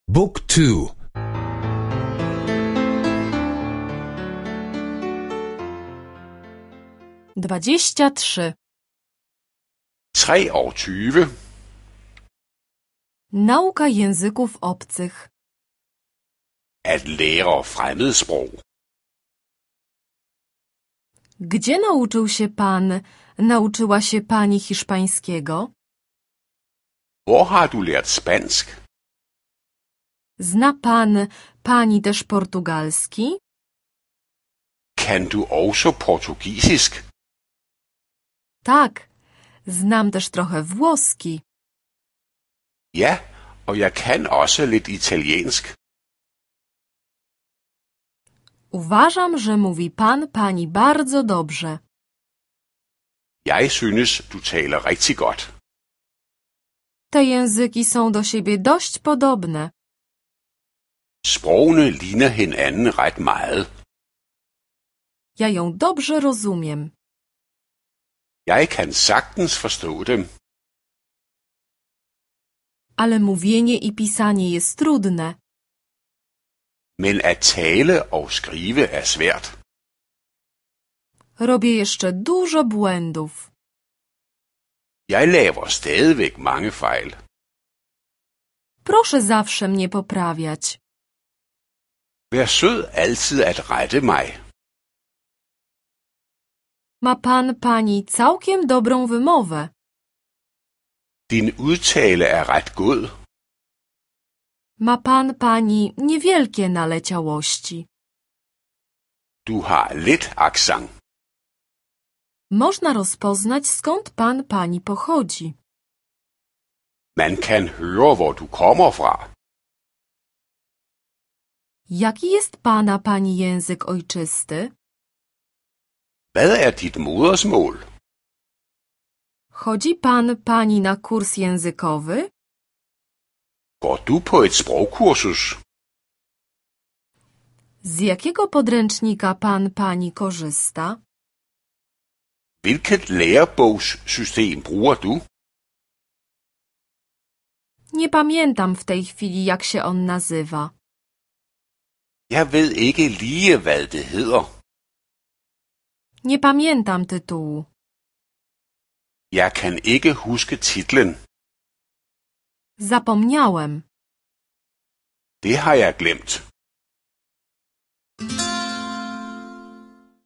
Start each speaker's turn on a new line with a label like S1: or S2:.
S1: Book 2.
S2: 23.
S3: 23.
S2: Nauka języków obcych.
S3: At lære fremmedsprog.
S2: Gdzie nauczył się pan, nauczyła się pani hiszpańskiego?
S3: Hvor har du lært spansk?
S2: Zna pan, pani też portugalski?
S3: Kan du også portugisisk?
S2: Tak, znam też trochę włoski.
S3: Ja, og jeg kan også lidt italiensk.
S2: Uważam, że mówi pan, pani bardzo dobrze.
S3: Jeg synes, du taler rigtig godt.
S2: Te języki są do siebie dość podobne.
S3: Sprogene ligner hinanden ret meget.
S2: Ja ją dobrze rozumiem.
S3: Jeg kan sagtens forstå dem.
S2: Ale mówienie i pisanie jest trudne.
S3: Men at tale og skrive er svært.
S2: Robię jeszcze dużo błędów.
S3: Jeg laver stadigvæk mange fejl.
S2: Proszę zawsze mnie poprawiać.
S3: Vær sød altid at rette mig.
S2: Ma pan, pani całkiem dobrą wymowę.
S3: Din udtale er ret god.
S2: Ma pan, pani niewielkie naleciałości.
S3: Du har lidt accent.
S2: Można rozpoznać, skąd pan, pani pochodzi.
S3: Man kan høre, hvor du kommer fra.
S2: Jaki jest pana, pani język ojczysty?
S3: Hvad er dit modersmål?
S2: Chodzi pan, pani na kurs językowy?
S3: Går du på et sprogkursus?
S2: Z jakiego podręcznika pan, pani korzysta?
S3: Hvilket lærebogssystem bruger du?
S2: Nie pamiętam w tej chwili, jak się on nazywa.
S3: Jeg ved ikke lige, hvad det hedder.
S2: Nie pamiętam tytułu.
S3: Jeg kan ikke huske titlen.
S2: Zapomniałem.
S3: Det har jeg glemt.